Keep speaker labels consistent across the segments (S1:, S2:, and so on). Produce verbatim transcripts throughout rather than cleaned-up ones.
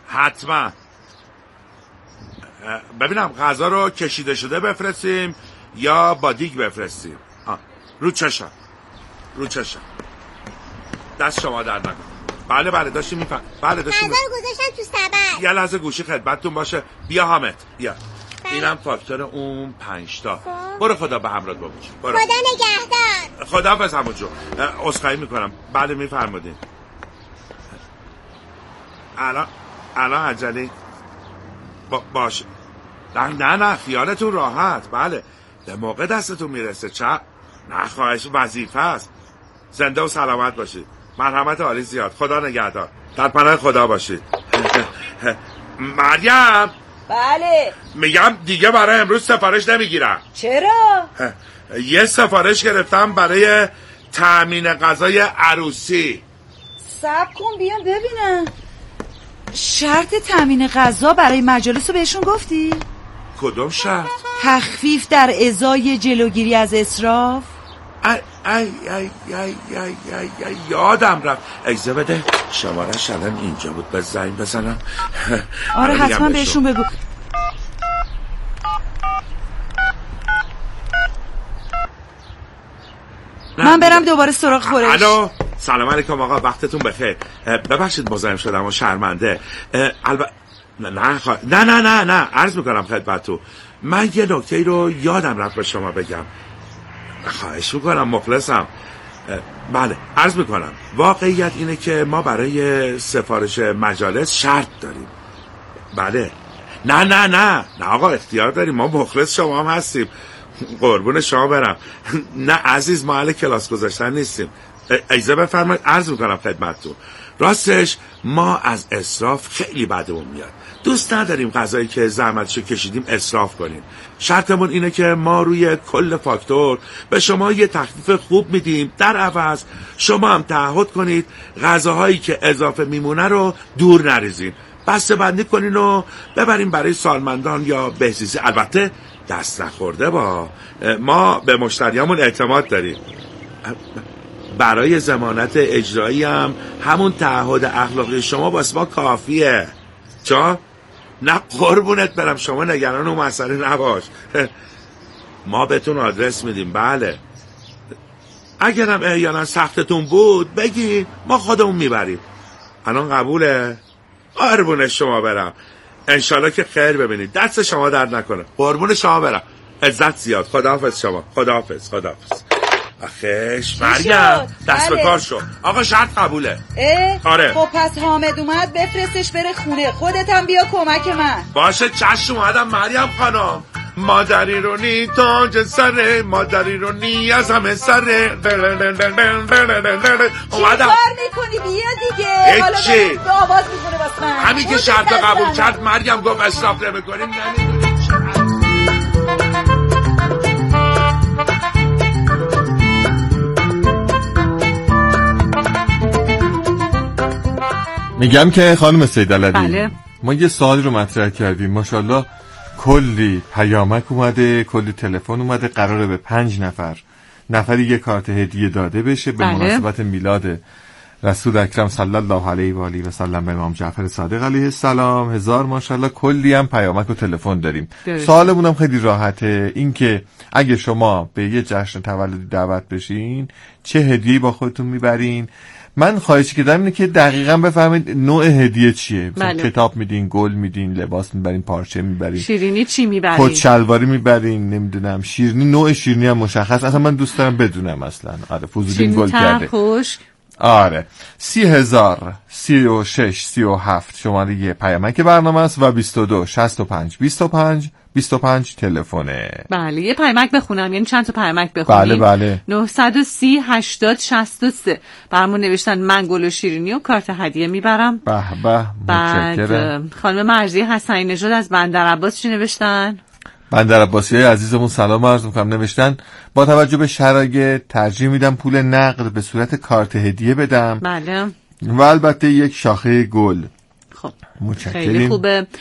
S1: حتما. ببینم غذا رو کشیده شده بفرستیم یا با دیگ بفرستیم؟ آه. رو چشم رو چشم دست شما در نکن. بله بله داشتیم میفهم. بله داشتیم
S2: غذا رو گذاشتم تو سبد.
S1: یه لحظه گوشی خدمتتون باشه. بیا حامد بیا. اینم فاکتور اون پنج تا. برو خدا به همراه بابوش.
S2: خدا نگهدار.
S1: خدا حافظ عمو جون. عذرخواهی میکنم. بله میفرمودین. الان الان عجله با... باشه. نه نه نه خیالتون راحت. بله به موقع دستتون میرسه. چه نه خواهش وظیفه است. زنده و سلامت باشید. مرحمت عالی زیاد. خدا نگهدار. در پناه خدا باشید. مریم.
S3: بله
S1: میگم دیگه برای امروز سفارش نمیگیرم.
S3: چرا؟
S1: یه سفارش گرفتم برای تأمین غذای عروسی.
S3: صبر کن بیام ببینم.
S4: شرط تأمین غذا برای مجالس رو بهشون گفتی؟
S1: کدوم شرط؟
S4: تخفیف در ازای جلوگیری از اسراف.
S1: ای ای ای ای ای ای ای یادم رفت. اجازه بده شماره‌اش الان اینجا بود. به زنگ بزنم.
S4: آره حتما بهشون بگو. من برم دوباره سراغ خورش.
S1: الو سلام علیکم آقا وقتتون بخیر. ببخشید مزاحم شدم و شرمنده. البته نه نه خوا... نه نه نه نه عرض میکنم خدمتتون من یه نکته رو یادم رفت به شما بگم. خواهش میکنم مخلصم. بله عرض میکنم واقعیت اینه که ما برای سفارش مجالس شرط داریم. بله نه نه نه نه آقا اختیار داریم. ما مخلص شما هم هستیم. قربون شما برم. نه عزیز ما اهل کلاس گذاشتن نیستیم. اجازه بفرمایید عرض میکنم خدمتتون راستش ما از اسراف خیلی بدمون میاد. دوست نداریم غذایی که زحمتشو کشیدیم اسراف کنیم. شرطمون اینه که ما روی کل فاکتور به شما یه تخفیف خوب میدیم. در عوض شما هم تعهد کنید غذاهایی که اضافه میمونه رو دور نریزین. بسته بندی کنین و ببریم برای سالمندان یا بهزیستی. البته دست نخورده با ما به مشتریامون اعتماد داریم. برای ضمانت اجرایی هم همون تعهد اخلاقی شما واسه ما کافیه. چا؟ نه قربونت برم شما نگران اون مسئله نباش. ما بهتون آدرس میدیم. بله اگرم احیانا سختتون بود بگی ما خودمون میبریم. الان قبوله؟ قربون شما برم. انشالله که خیر ببینید. دست شما درد نکنه. قربون شما برم. عزت زیاد. خداحافظ شما. خداحافظ خداحافظ. آخیش مریم دست به کار شو. آقا شرط قبوله.
S3: آره خب پس حامد اومد بفرستش بره خونه. خودت هم بیا کمک من.
S1: باشه چشم اومدم مریم خانم. مادری رو نی تاج سره مادری رو نی از همه سره
S3: اومدم. چی کار میکنی بیا دیگه.
S1: حالا چی؟
S3: آواز میکنه واسه من.
S1: همین که شرط قبول کرد مریم گفت اسراف نمیکنیم.
S5: میگم که خانم سیدالعلی
S4: بله.
S5: ما یه سوال رو مطرح کردیم. ماشاءالله کلی پیامک اومده کلی تلفن اومده. قراره به پنج نفر نفری یه کارت هدیه داده بشه به
S4: بله.
S5: مناسبت میلاد رسول اکرم صلی الله علیه و آله و سلم به امام جعفر صادق علیه السلام. هزار ماشاءالله کلی هم پیامک و تلفن داریم. سوالمون هم خیلی راحته. این که اگه شما به یه جشن تولدی دعوت بشین چه هدیه‌ای با خودتون میبرین؟ من خواهش کردم اینه که دقیقاً بفهمید نوع هدیه چیه. مثلا
S4: بله.
S5: کتاب میدین، گل میدین، لباس میبرین، پارچه میبرین،
S4: شیرینی چی میبرین،
S5: خود شلواری میبرین، نمیدونم شیرینی، نوع شیرینی هم مشخص. اصلا من دوست دارم بدونم. اصلا آره فضولی گل کرده.
S4: خوش.
S5: آره سی هزار سی و شش سی و هفت شماره یه پیامک برنامه است و بیست و دو شصت و پنج بیست و پنج بیست و پنج تلفنه.
S4: بله یه پیامک بخونم یعنی چند تا پیامک بخونیم.
S5: بله بله
S4: نهصد و سی هشتاد شصت و سه برامون نوشتن من گل و شیرینی و کارت هدیه میبرم.
S5: به به
S4: بعد خانم مرضیه حسنی نژاد از بندرعباس چی نوشتن؟
S5: بندرعباسیای عزیزمون سلام عرض می‌کنم. نوشتن با توجه به شرایط ترجیح میدم پول نقد به صورت کارت هدیه بدم.
S4: بله
S5: و البته یک شاخه گل.
S4: خب
S5: متشکرم.
S4: خیلی خوبه.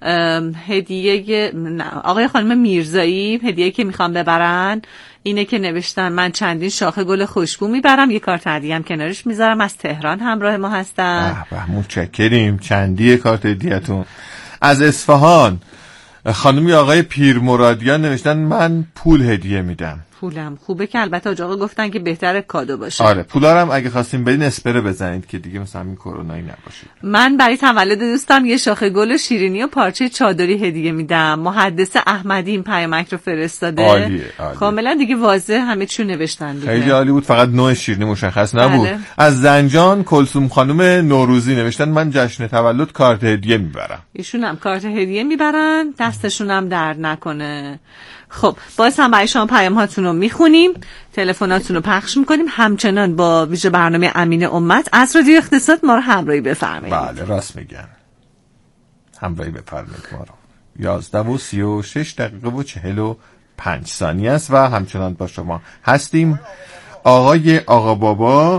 S4: هدیه آقای خانم میرزایی هدیه که میخوام ببرن اینه که نوشتن من چندین شاخه گل خوشبو میبرم، یه کارت هدیه هم کنارش میذارم، از تهران همراه ما هستن.
S5: به به متشکریم. چندیه کارت هدیه‌تون؟ از اصفهان خانمی آقای پیرمرادیان نوشتن من پول هدیه میدم.
S4: پولم خوبه که البته آج آقا گفتن که بهتره کادو باشه.
S5: آره پولارم اگه خواستیم بدین اسپره بزنید که دیگه مثلا این کرونایی نباشه.
S4: من برای تولد دوستم یه شاخه گل و شیرینی و پارچه چادری هدیه میدم. محدث احمدی این پیامک رو فرستاده.
S5: عالیه عالیه.
S4: کاملا دیگه واضح همه چیو نوشتن دیگه.
S5: خیلی عالی بود، فقط نوع شیرینی مشخص نبود.
S4: بله.
S5: از زنجان کلثوم خانم نوروزی نوشتن من جشن تولد کارت هدیه میبرم.
S4: ایشون هم کارت هدیه میبرن، دستشون هم درد نکنه. خب باز هم برای شما پیام هاتون رو میخونیم، تلفناتون رو پخش میکنیم، همچنان با ویژه برنامه امین امت از رادیو اقتصاد ما رو همراهی بفرمایید.
S5: بله راست میگن، همراهی بفرمایید ما رو. یازده و سی و شش دقیقه و چهل و پنج ثانیه است و همچنان با شما هستیم. آقای آقا بابا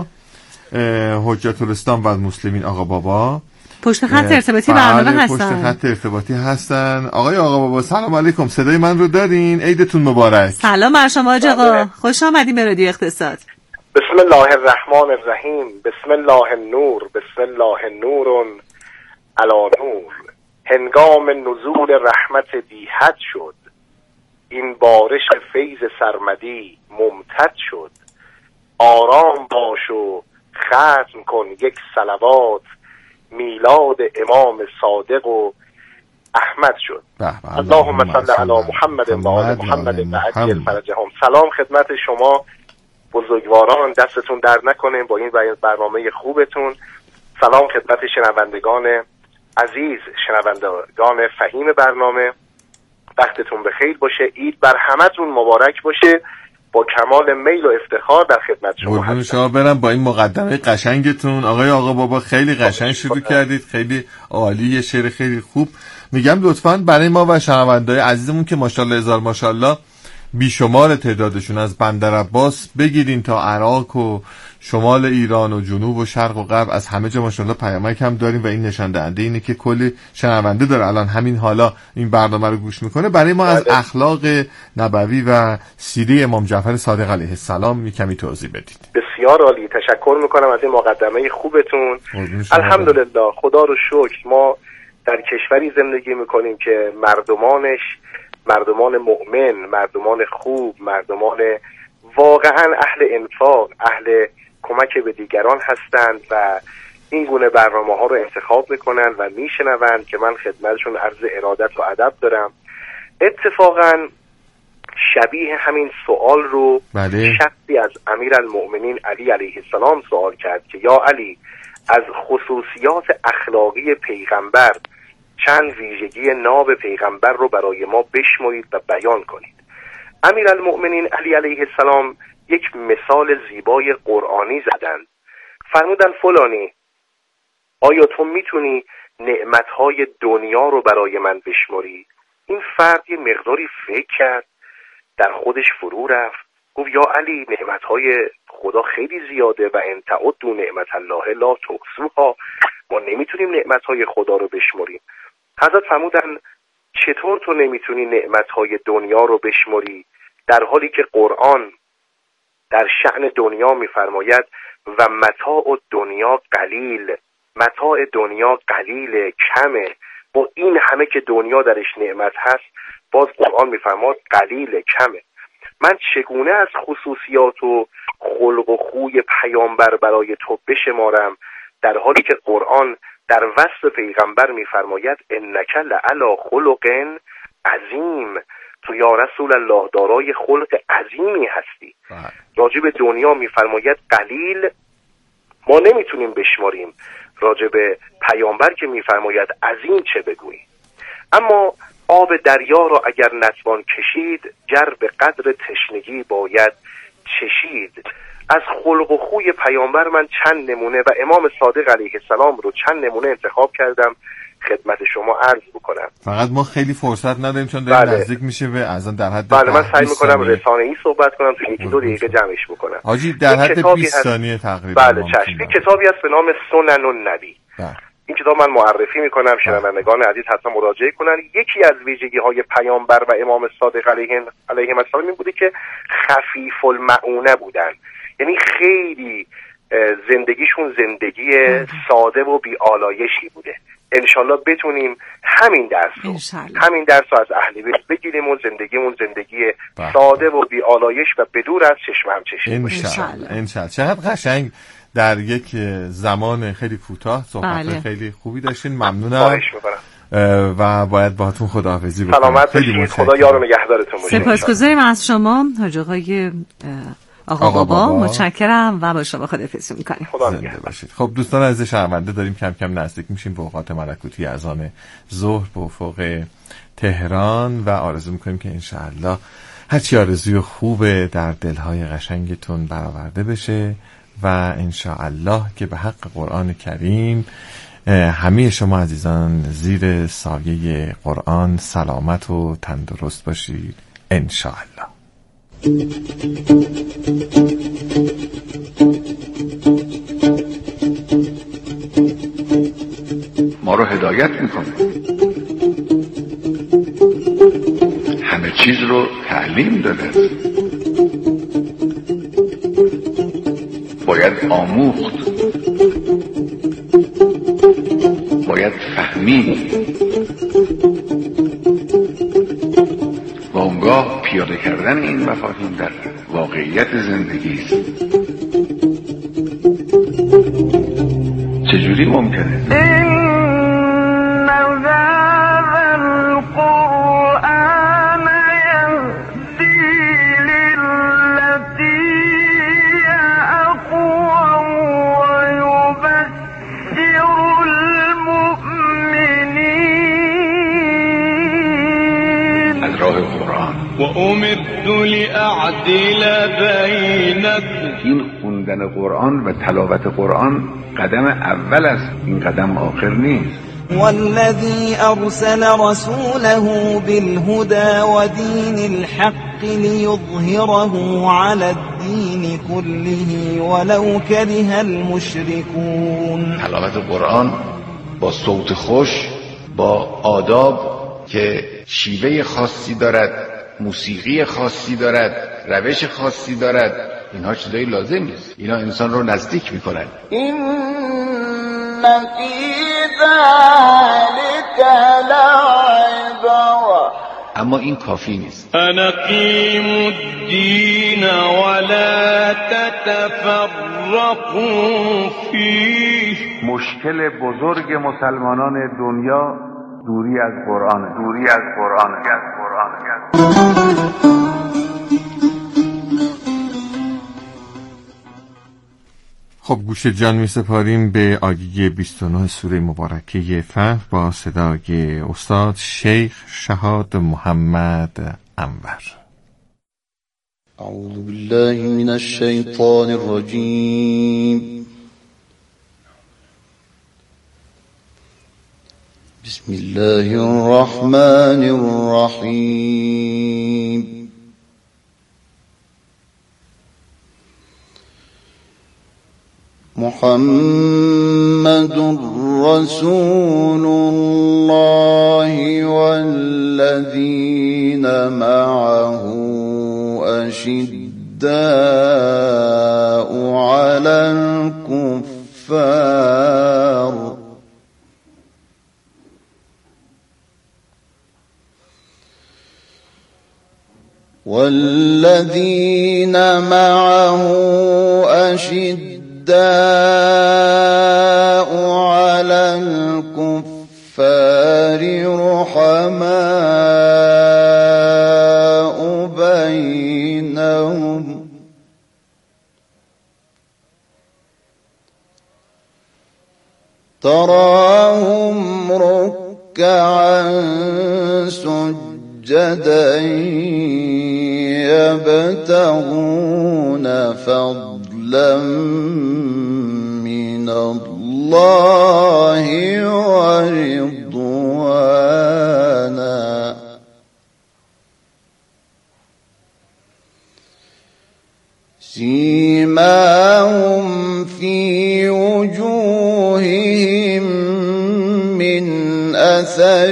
S5: حجت الاسلام و المسلمین آقا بابا
S4: پشت خط ارتباطی برنامه هستن.
S5: پشت خط ارتباطی هستن. آقای آقا بابا سلام علیکم، صدای من رو دارین؟ عیدتون مبارک.
S4: سلام بر شما آج آقا، خوش آمدید به رادیو اقتصاد.
S6: بسم الله الرحمن الرحیم، بسم الله النور، بسم الله نور علی نور. هنگام نزول رحمت بی حد شد، این بارش فیض سرمدی ممتد شد. آرام باش و ختم کن یک صلوات، میلاد امام صادق و احمد شد. اللهم صل علی محمد و آل محمد و عجل فرجهم. سلام خدمت شما بزرگواران، دستتون در نکنه با این برنامه خوبتون. سلام خدمت شنوندگان عزیز، شنوندگان فهیم برنامه، وقتتون بخیر باشه، عید بر همتون مبارک باشه. با کمال میل و افتخار در خدمت شما هستم.
S5: شما برم با این مقدمه قشنگتون. آقای آقا بابا خیلی قشنگ شروع کردید، خیلی عالی، یه شعر خیلی خوب. میگم لطفاً برای ما و شنونده‌های عزیزمون که ماشاءالله هزار ماشاءالله بیشمار تعدادشون از بندر عباس بگیرین تا عراق و شمال ایران و جنوب و شرق و غرب، از همه جا ماشاءالله پیامک هم داریم و این نشان دهنده اینه که کلی شنونده داره الان همین حالا این برنامه رو گوش میکنه. برای ما از اخلاق نبوی و سیره امام جعفر صادق علیه السلام کمی توضیح بدید.
S6: بسیار عالی، تشکر میکنم از این مقدمه خوبتون. الحمدلله، خدا رو شکر ما در کشوری زندگی میکنیم که مردمانش مردمان مؤمن، مردمان خوب، مردمان واقعا اهل انفاق، اهل کمک به دیگران هستند و این گونه برنامه ها رو انتخاب میکنن و میشنوند که من خدمتشون عرض ارادت و ادب دارم. اتفاقا شبیه همین سوال رو
S5: بله.
S6: شخصی از امیرالمؤمنین علی علیه السلام سوال کرد که یا علی، از خصوصیات اخلاقی پیغمبر چند ویژگی ناب پیغمبر رو برای ما بشمرید و بیان کنید. امیرالمؤمنین علی علیه السلام یک مثال زیبای قرآنی زدن. فرمودن فلانی، آیا تو میتونی نعمتهای دنیا رو برای من بشمری؟ این فرد یه مقداری فکر کرد، در خودش فرو رفت، گفت یا علی، نعمتهای خدا خیلی زیاده و ان تعدوا نعمت الله لا تحصوها، ما نمیتونیم نعمتهای خدا رو بشمریم. حضرت فرمودن چطور تو نمیتونی نعمتهای دنیا رو بشمری در حالی که قرآن در شأن دنیا میفرماید و متاع دنیا قلیل، متاع دنیا قلیل، کمه. با این همه که دنیا درش نعمت هست باز قرآن میفرماید قلیل، کمه. من چگونه از خصوصیات و خلق و خوی پیامبر برای تو بشمارم در حالی که قرآن در وصف پیغمبر میفرماید انک لعلی خلق عظیم، تو یا رسول الله دارای خلق عظیمی هستی. راجع به دنیا میفرماید قلیل، ما نمیتونیم بشماریم، راجع به پیامبر که میفرماید عظیم چه بگوییم. اما آب دریا را اگر نتوان کشید، گر به قدر تشنگی باید چشید. از خلق و خوی پیامبر من چند نمونه و امام صادق علیه السلام رو چند نمونه انتخاب کردم خدمت شما عرض بکنم.
S5: فقط ما خیلی فرصت نداریم چون داریم
S6: بله.
S5: نزدیک میشه به اذان، در حد
S6: بله من سعی میکنم رسانه‌ای صحبت کنم تو یکی دو دقیقه جمعش بکنم.
S5: حاجی در حد بیست ثانیه تقریبا.
S6: بله چشم. یک کتابی هست به نام سنن النبی. این کتاب من معرفی میکنم، شنوندگان عزیز حتما مراجعه کنن. یکی از ویژگی های پیامبر و امام صادق علیه علیهم السلام این بوده که خفیف المعونه بودن، یعنی خیلی زندگیشون زندگی ساده و بی‌آلایشی بوده. انشالله بتونیم همین درس رو همین درس رو از اهل بیت بگیریم و زندگیمون زندگی بله. ساده و بی‌آلایش و بدور از چشم هم چشم
S5: انشالله. انشالله. چقدر قشنگ در یک زمان خیلی کوتاه صحبت بله. خیلی خوبی داشتین. ممنونم.
S6: خواهش می‌کنم.
S5: و باید باهاتون خداحافظی بکنم.
S6: سلامت باشید. خدا یار و نگهدارتون باشه.
S4: سپاسگزاریم از شما حاج آقای آقا, آقا بابا. بابا متشکرم و با شما خداحافظی می‌کنیم.
S5: خدا زنده باشید. خب دوستان عزیز شنونده، داریم کم کم نزدیک میشیم به اوقات ملکوتی اذان ظهر به افق تهران و آرزو می‌کنیم که انشاءالله هر چی آرزوی خوبه در دل‌های قشنگتون برآورده بشه و انشاءالله که به حق قرآن کریم همه شما عزیزان زیر سایه قرآن سلامت و تندرست باشید انشاءالله.
S7: ما رو هدایت میکنه، همه چیز رو تعلیم داده، باید آموخت، باید فهمید و اونگاه پیاده کردن این مفاهیم در واقعیت زندگی است. چجوری ممکنه؟
S8: و امرت لأعدل بینکم.
S7: این خوندن قرآن و تلاوت قرآن قدم اول است، این قدم آخر نیست.
S9: والذی ارسل رسوله بالهدى ودین الحق لیظهره علی الدین كله ولو كره المشركون.
S7: تلاوت قرآن با صوت خوش، با آداب که شیوه خاصی دارد، موسیقی خاصی دارد، روش خاصی دارد، اینها چیزایی لازم نیست، اینا انسان رو نزدیک میکنن.
S9: این فی ذلک لعبرة.
S7: اما این کافی نیست.
S8: انقیم الدین ولا تتفرقوا فیه.
S7: مشکل بزرگ مسلمانان دنیا دوری از قرآن، دوری از قرآن، از قرآن.
S5: خب گوش جان می سپاریم به آیه بیست و نه سوره مبارکه فتح با صدای استاد شیخ شهاد محمد انور.
S10: اعوذ بالله من الشیطان الرجیم. بسم الله الرحمن الرحیم. محمد رسول الله والذين معه أشداء على الكفار والذين معه أشداء على الكفار رحماء بينهم تراهم ركعا سجدا يبتغون فضلا من الله ورضوانا سيماهم في وجوههم من أثر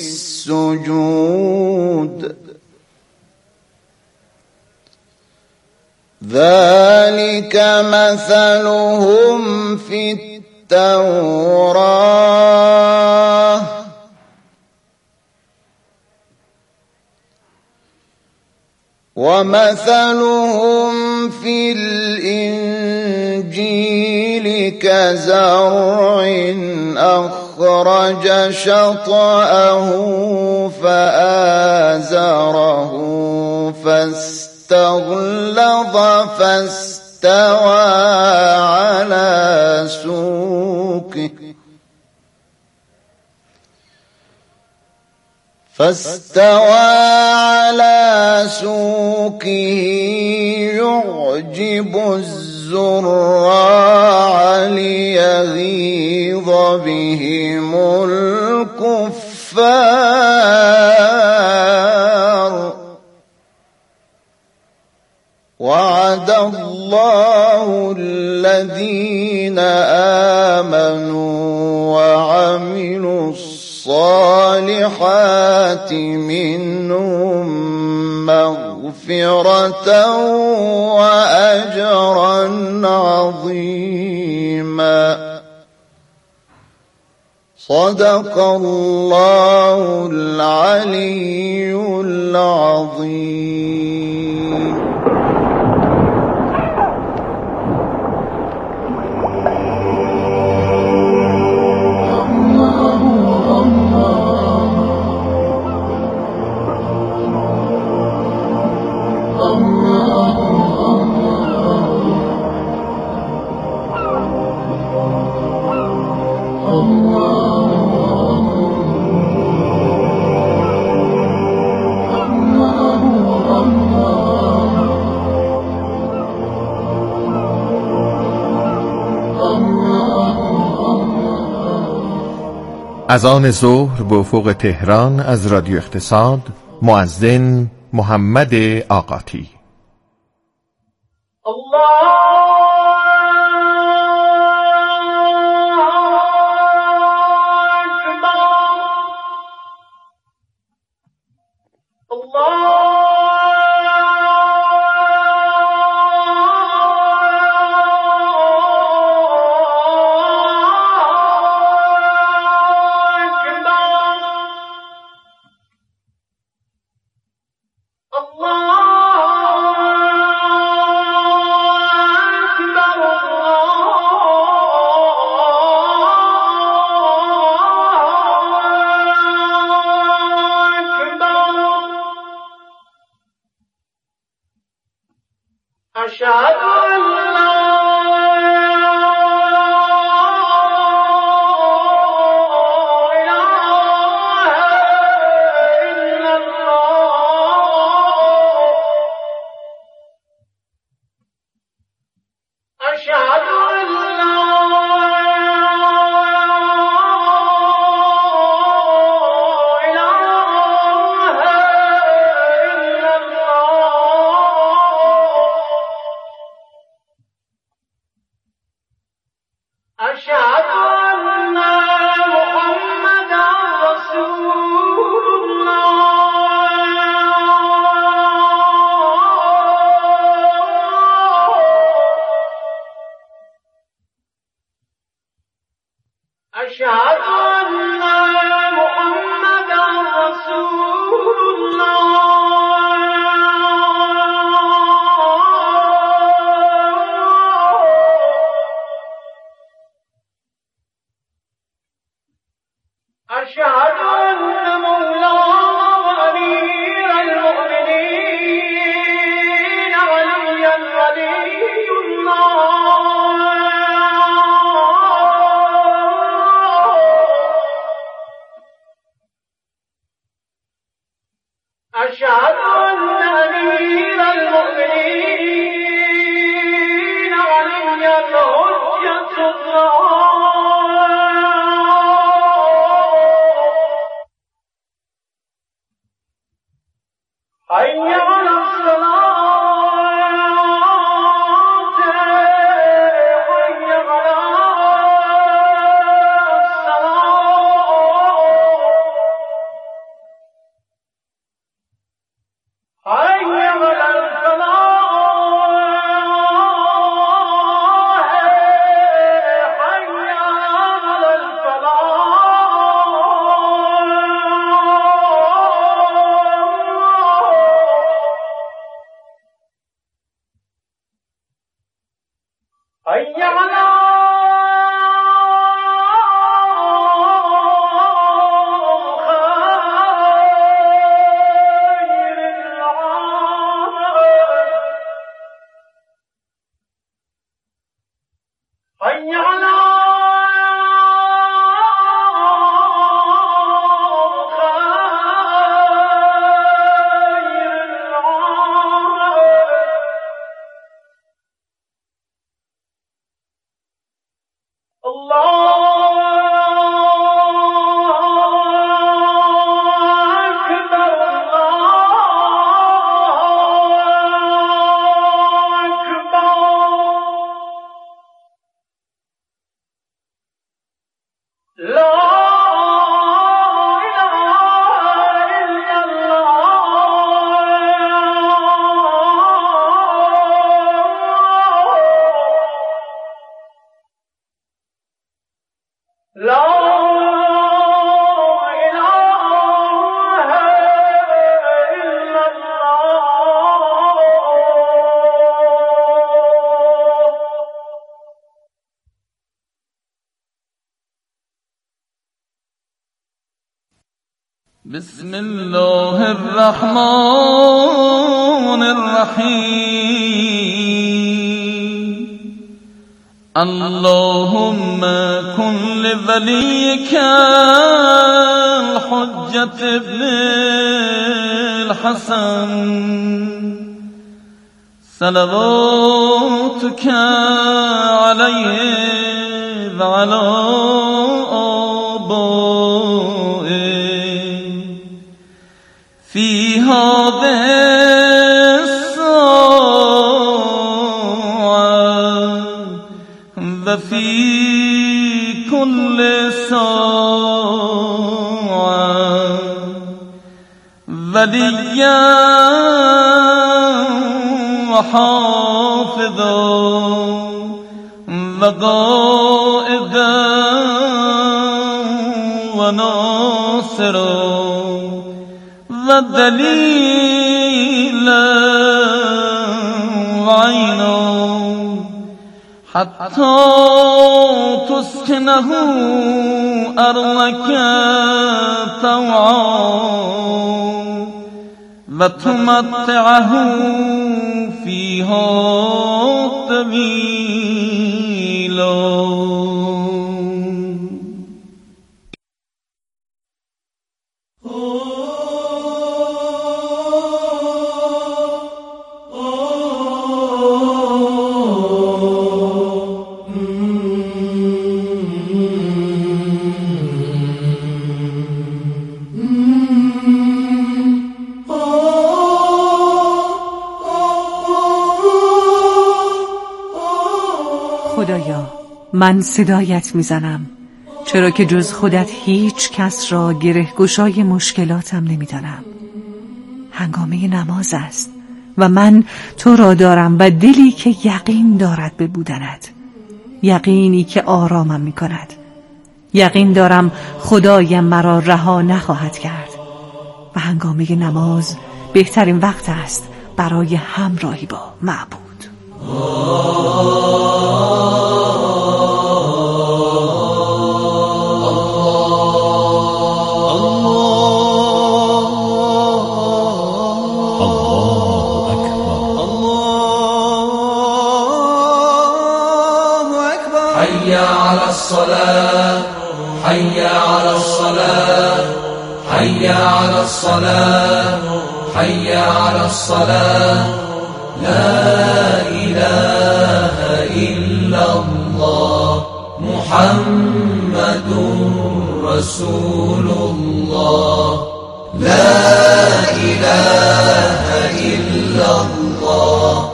S10: السجود ذلك مثلهم في التوراة ومثلهم في الإنجيل كزرع أخرج شطأه فآزره فاستغلظ فاستوى على سوقه فاستوى على سوقه يعجب الزراع ليغيظ بهم الكفار وعد الله الذين آمنوا وعملوا الصالحات منهم مغفرة وأجرا عظيما صدق الله العلي العظيم.
S5: از آن ظهر به افق تهران از رادیو اقتصاد مؤذن محمد آقاتی.
S8: الله الله بسم الله الرحمن الرحیم اللهم کن لولیک الحجة ابن الحسن صلواتك علیه و علی آبائه فی هذه الساعة و فی کل ساعة ولیا و حافظا و قائدا و ناصرا و دلیلا و عینا حتی تسکنه ارضک طوعا و تمتعه فیها طویلا.
S4: خدایا من صدایت میزنم چرا که جز خودت هیچ کس را گره گشای مشکلاتم نمیدانم. هنگامه نماز است و من تو را دارم و دلی که یقین دارد به بودنت، یقینی که آرامم میکند. یقین دارم خدایم مرا رها نخواهد کرد و هنگامه نماز بهترین وقت است برای همراهی با معبود.
S11: حي على الصلاة حي على الصلاة حي على الصلاة حي على الصلاة لا إله إلا الله محمد رسول الله لا إله إلا الله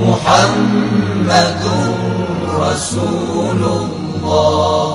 S11: محمد رسول الله.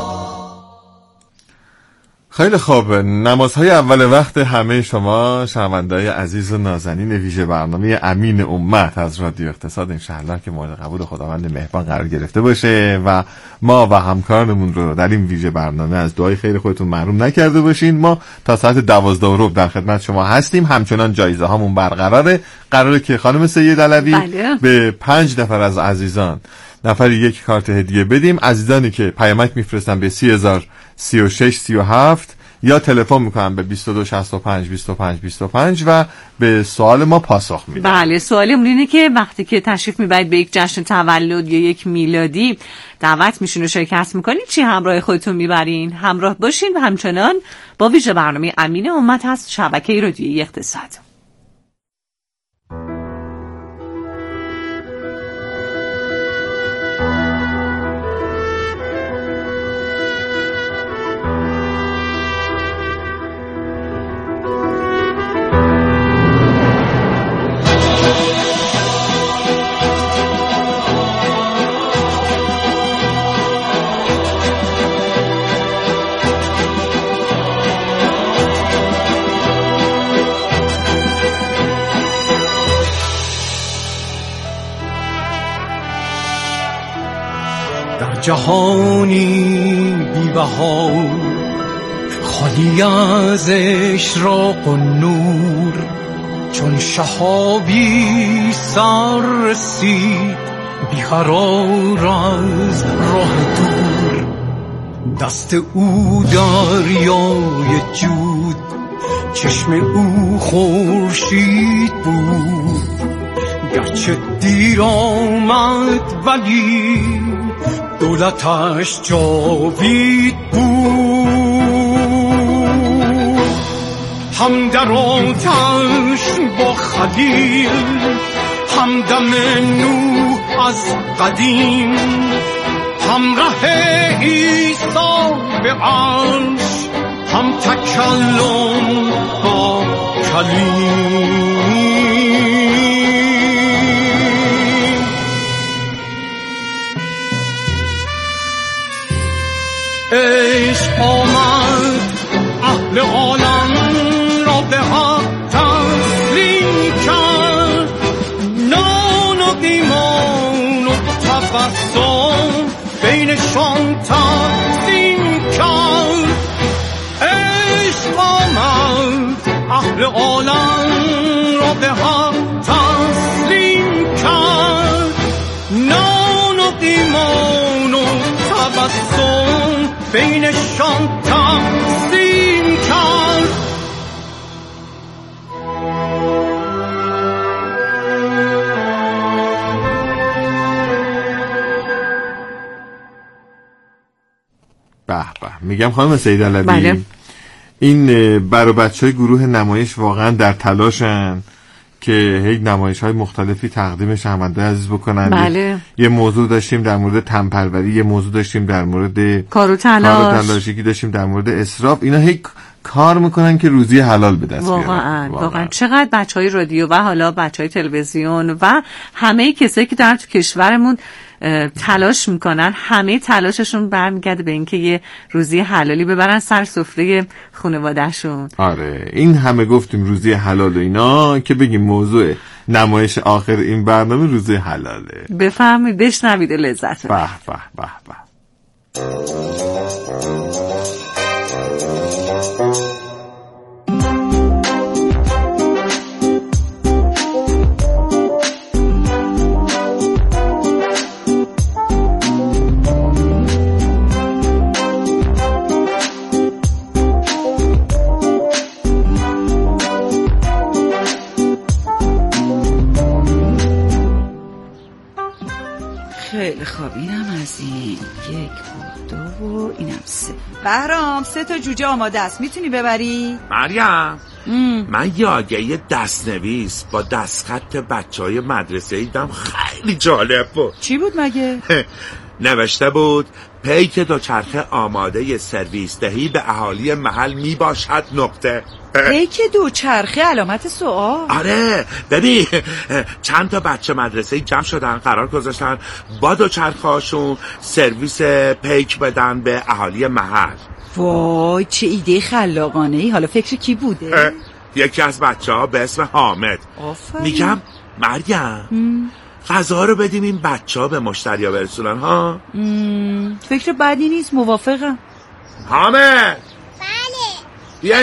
S5: خیلی خوب، نمازهای اول وقت همه شما شنونده‌های عزیز و نازنین ویژه برنامه امین امت از رادیو اقتصاد انشاءالله که مورد قبول خداوند مهربان قرار گرفته باشه و ما و همکارانمون رو در این ویژه برنامه از دعای خیر خودتون محروم نکرده باشین. ما تا ساعت دوازده و ربع در خدمت شما هستیم. همچنان جایزه هامون برقراره. قراره که خانم سید علوی بله. به پنج نفر از عزیزان نفری یک کارت هدیه بدیم. عزیزانی که پیامک میفرستن به سی هزار سی و شش سی و هفت یا تلفن میکنن به بیست و دو شصت و پنج بیست و پنج بیست و پنج و به سوال ما پاسخ میدن.
S4: بله، سوالمون اینه که وقتی که تشریف میبرید به یک جشن تولد یا یک میلادی دعوت میشین و شرکت میکنین، چی همراه خودتون میبرین؟ همراه باشین و همچنان با ویژه برنامه امین امت هست شبکه رادیویی اقتصاد.
S12: جهانی بی‌بها خالی از اشراق و نور، چون شهابی سر رسید بیقرار از راه دور. دست او دریای جود چشم او خورشید بود، گرچه دیر آمد ولی دولتش جاوید بود. هم در آتش با خلیل، همدم نوح از قدیم، همراه عیسی به عرش، هم تکلم با کلیم. عشق آمد اهل عالم را به حق تسلیم کرد، نان و ایمان و تبسم بینشان تقسیم کرد. عشق آمد اهل عالم را به حق تسلیم کرد، نان و ایمان و تبسم بینشان تقسیم کرد.
S5: به به. میگم خانم سیدعلوی،
S4: بله.
S5: این برای بچه های گروه نمایش واقعا در تلاشن که هیچ نمایش های مختلفی تقدیم شنونده عزیز بکنن.
S4: بله.
S5: یه موضوع داشتیم در مورد تنپروری، یه موضوع داشتیم در مورد
S4: کار و تلاش،
S5: تلاشی داشتیم در مورد اسراف. اینا هیچ کار میکنن که روزی حلال به دست بیارن.
S4: واقعا واقعا چقدر بچهای رادیو و حالا بچهای تلویزیون و همه کسایی که در تو کشورمون تلاش میکنن، همه تلاششون برمیگرده به اینکه یه روزی حلالی ببرن سر سفره خانواده‌شون.
S5: آره این همه گفتیم روزی حلال و اینا که بگیم موضوع نمایش آخر این برنامه روزی حلاله.
S4: بفهمید، بشنوید و لذت
S5: ببرید. به به به به.
S3: خیلی خوب، اینم از این یک و دو و اینم سه. بهرام سه تا جوجه آماده است، میتونی ببری؟
S1: مریم ام. من یه آگهی دستنویس با دستخط بچه های مدرسه دیدم، خیلی جالب بود.
S3: چی بود مگه؟
S1: نوشته بود پیک دوچرخه آماده سرویس دهی به اهالی محل می باشد نقطه.
S3: پیک دوچرخه علامت سوال؟
S1: آره ببین چند تا بچه مدرسه جمع شدن، قرار گذاشتن با دوچرخه هاشون سرویس پیک بدن به اهالی محل.
S3: وای چه ایده خلاقانه ای. حالا فکر کی بوده؟
S1: یکی از بچه ها به اسم حامد.
S3: آفرین.
S1: میگم مریم غذا رو بدیم این بچه ها به مشتری ها برسونن ها.
S3: فکر بدی نیست، موافقم.
S1: حامد